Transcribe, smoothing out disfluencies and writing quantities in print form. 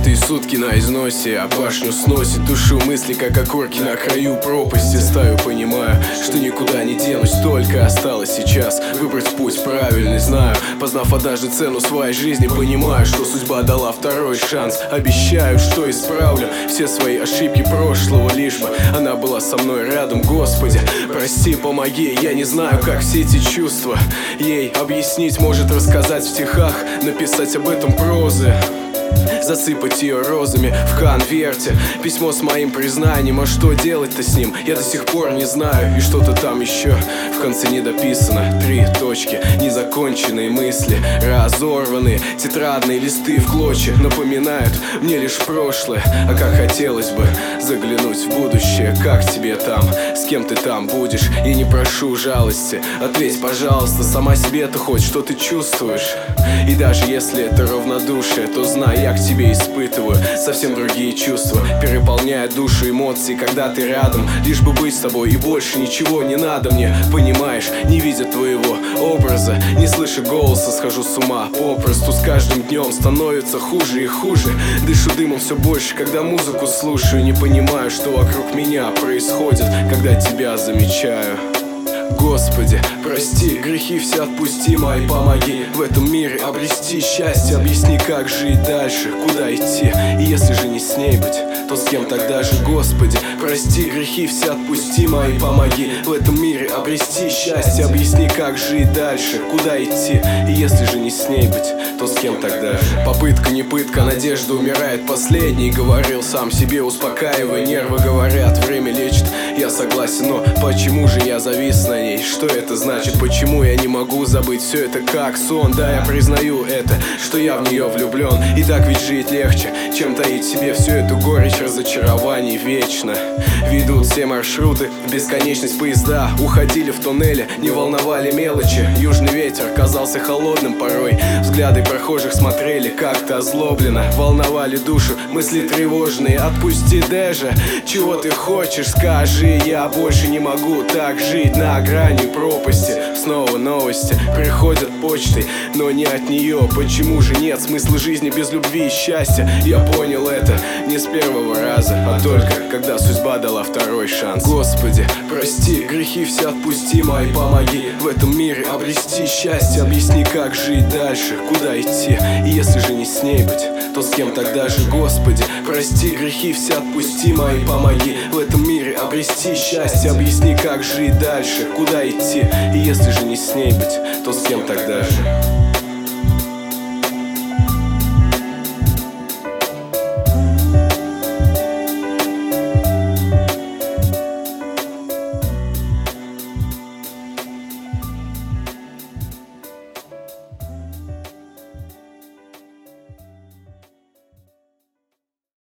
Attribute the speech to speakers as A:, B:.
A: Пятые сутки на износе, а башню сносит. Душу мысли, как окурки на краю пропасти. Стою, понимаю, что никуда не денусь. Только осталось сейчас выбрать путь правильный. Знаю, познав однажды цену своей жизни, понимаю, что судьба дала второй шанс. Обещаю, что исправлю все свои ошибки прошлого, лишь бы она была со мной рядом. Господи, прости, помоги. Я не знаю, как все эти чувства ей объяснить, может рассказать в стихах, написать об этом прозы, засыпать ее розами в конверте. Письмо с моим признанием, а что делать-то с ним, я до сих пор не знаю. И что-то там еще в конце не дописано. 3 точки, незаконченные мысли, разорванные тетрадные листы в клочья напоминают мне лишь прошлое. А как хотелось бы заглянуть в будущее. Как тебе там, с кем ты там будешь? Я не прошу жалости, ответь, пожалуйста, сама себе-то хоть что ты чувствуешь. И даже если это равнодушие, то знай, я к тебе испытываю совсем другие чувства. Переполняют душу эмоции, когда ты рядом. Лишь бы быть с тобой, и больше ничего не надо мне. Понимаешь, не видя твоего образа, не слыша голоса, схожу с ума попросту. С каждым днем становится хуже и хуже. Дышу дымом все больше, когда музыку слушаю. Не понимаю, что вокруг меня происходит, когда тебя замечаю. Господи, прости, грехи все отпусти мои, помоги в этом мире обрести счастье. Объясни, как жить дальше, куда идти. И если же не с ней быть, то с кем тогда же? Господи, прости, грехи все отпусти мои, помоги в этом мире обрести счастье. Объясни, как жить дальше, куда идти. И если же не с ней быть, то с кем тогда же? Попытка не пытка, надежда умирает последней. Говорил сам себе, успокаивая, нервы говорят, время лечит. Я согласен, но почему же я завис на ней? Что это значит? Почему я не могу забыть все это как сон? Да, я признаю это, что я в нее влюблен. И так ведь жить легче, чем таить в себе всю эту горечь разочарований вечно. Ведут все маршруты в бесконечность поезда. Уходили в туннели, не волновали мелочи. Южный ветер казался холодным порой. Взгляды прохожих смотрели как-то озлобленно. Волновали душу мысли тревожные. Отпусти, Дежа, чего ты хочешь, скажи. Я больше не могу так жить на грани пропасти. Снова новости приходят почтой, но не от нее. Почему же нет смысла жизни без любви и счастья? Я понял это не с первого раза, а только когда судьба дала второй шанс. Господи, прости, грехи все отпусти мои, помоги в этом мире обрести счастье. Объясни, как жить дальше, куда идти. И если же не с ней быть, то с кем тогда же? Господи, прости, грехи все отпусти мои, помоги в этом мире обрести счастье. Объясни, как жить дальше, куда идти. И если же не с ней быть, то с кем тогда же?